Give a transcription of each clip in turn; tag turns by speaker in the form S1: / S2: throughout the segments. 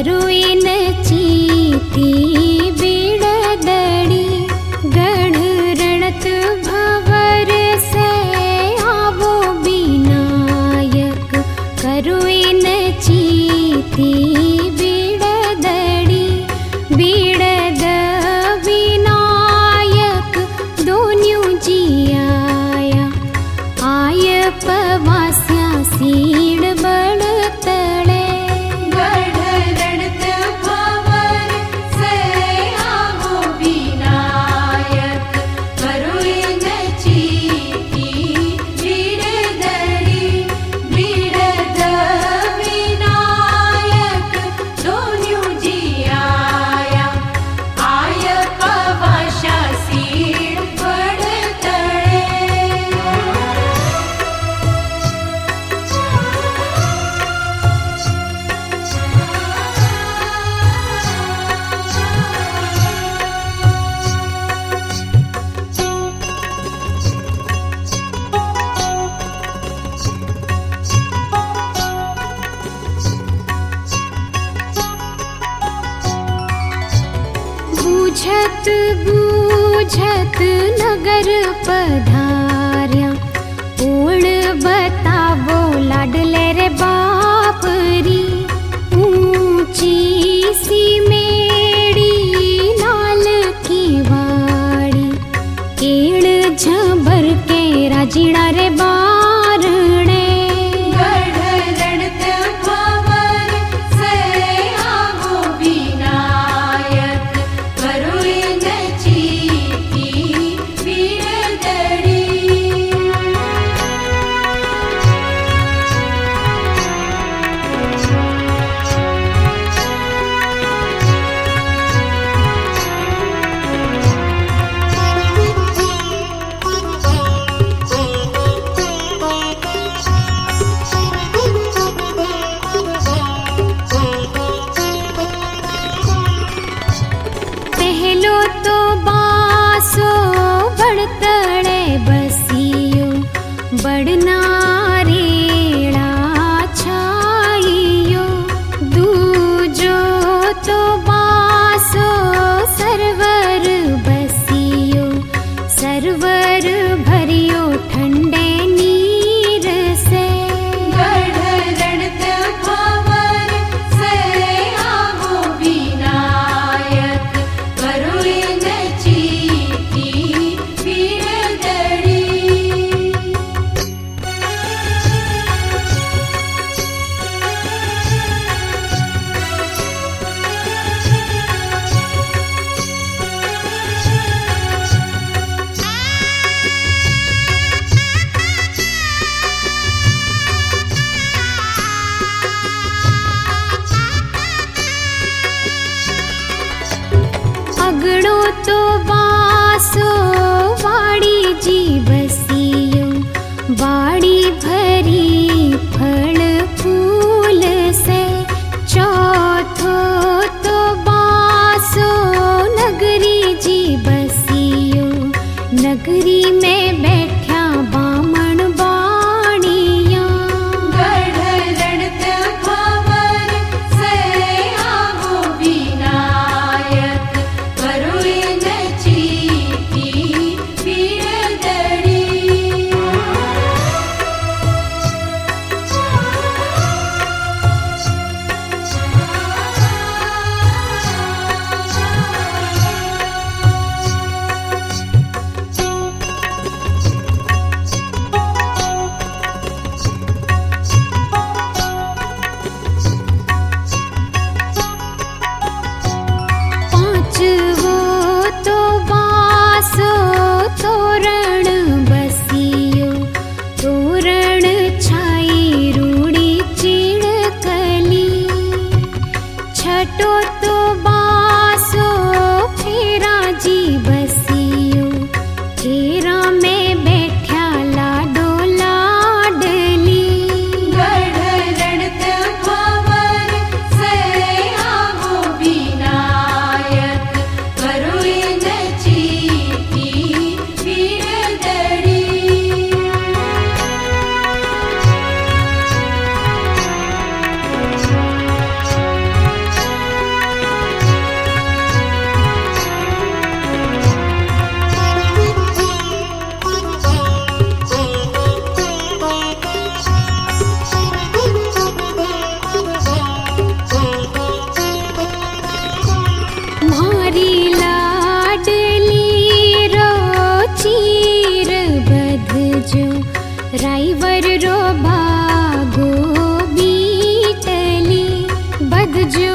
S1: करुइन चीती बिड़दड़ी गढ़ रणत भवर से आवो विनायक करुइन चीती बिड़दड़ी बिड़द विनायक दोन्यों जी आया आय पवास्या सीड़ बड़ तड़े
S2: गढ़ रणत भवर से आवो विनायक करुइन चीती बिड़दड़ी बिड़द विनायक दोन्यों जी आया आय पवास्या सीड़ बड़ तड़े।
S1: बूझत बूझत नगर पधार्या ओळ बतावो लाडले रे बापरी ऊंची सी मेड़ी लाल की वाड़ी केड़ झबर के राजीड़ा रे बारणे
S2: गढ़ रणत भवर से आवो विनायक करुइन चीती बिड़दड़ी।
S1: पहलो तो बासो बड़तड़े बसियो बड़नारेड़ा छाइयो दूजो तो बासो सरवर बसियो सरवर भरियो ठंडे नीर से
S2: गढ़ रणत भवर से आवो विनायक करुइन चीती बिड़दड़ी।
S1: अगड़ो तो बासो वाड़ी जी बसियो वाड़ी भरी फल फूल से चौथो तो बासो नगरी जी बसियो नगरी में बैठा बामण बाणिया
S2: गढ़ रणत भवर से आवो विनायक करुइन चीती बिड़दड़ी।
S1: पांचवो तो बासो तोरण बसियो तोरण छाई रूड़ी चिड़कली छठो तो बासो फेरा जी बसियो फेरा में बैठा लाडो लाडली
S2: गढ़ रणत भवर से आवो विनायक करुइन चीती बिड़दड़ी।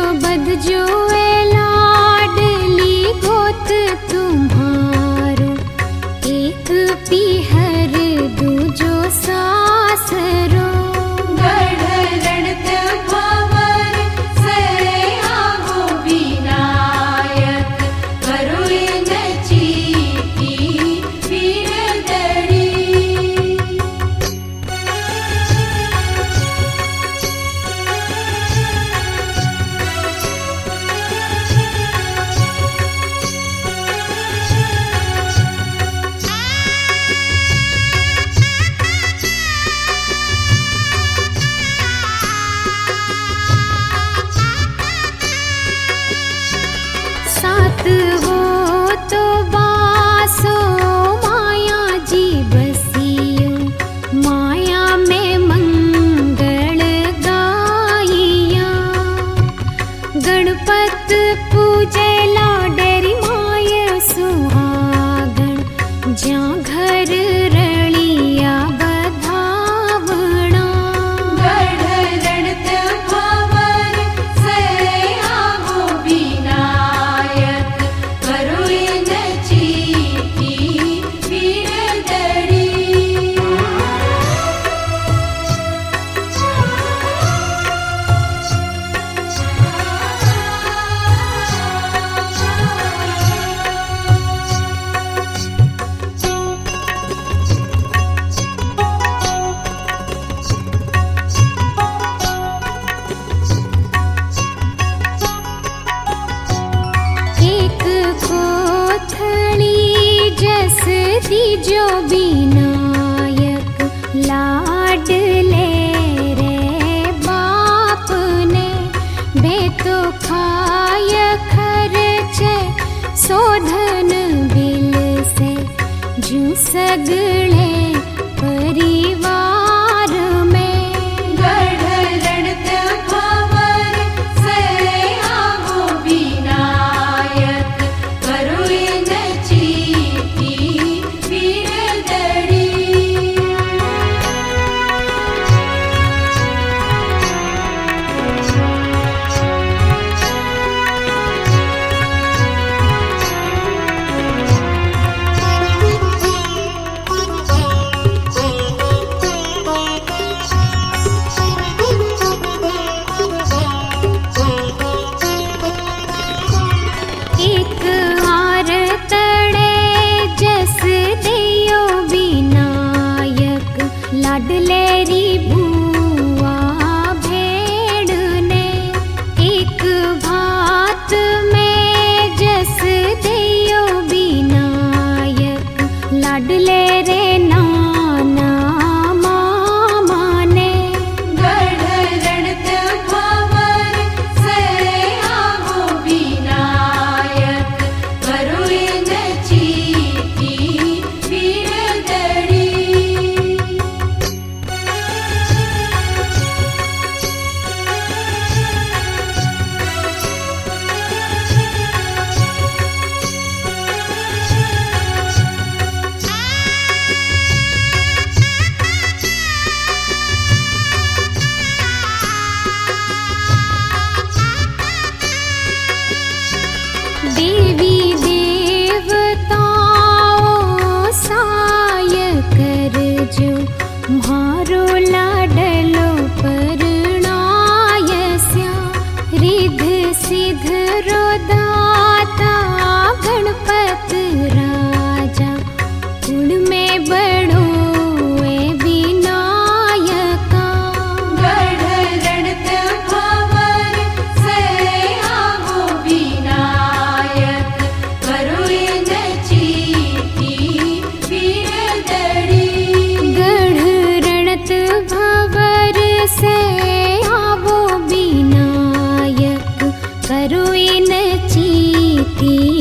S1: बधजो ए लाडली गोत तुम्हारो, एक पीहर दूजो सासरो।
S2: गढ़ रणत भंवर से आवो विनायक, करुई न चीती वीरदड़ी।
S1: सात वो तो बासो माया जी बसियो, माया में मंगल गाइया। गणपत पूजे लाडरी माय सुहागण, ज्यां घर रलिया बधावणा।
S2: गढ़ रणत भंवर से आवो विनायक, करुई न चीती वीरदड़ी।
S1: एक कोथली जस दीजो विनायक, लाडले रे बाप ने। बेतो खाय खर्चे शोधन बिल से, जू सगळे परिवार में।
S2: गढ़ रणत भंवर से आवो विनायक, करुई न चीती वीरदड़ी।
S1: एक हार तड़े जस दियो विनायक, लाडलेरी बुआ भेड़ ने। एक भात में जस दियो विनायक, लाडले रे नाना मामा ने।
S2: गढ़ रणत भंवर से आवो विनायक, करुई न चीती वीरदड़ी।
S1: देवी देवताओं साय करजो, म्हारो लाडलो परणायस्या। रिद्ध सिद्ध रो दाता गणपत राजा, कुण में बड़ो ए विनायका।
S2: गढ़ रणत भंवर से आवो विनायक, करुई न चीती वीरदड़ी।
S1: गढ़ रणत भंवर से आवो विनायक, करुई न चीती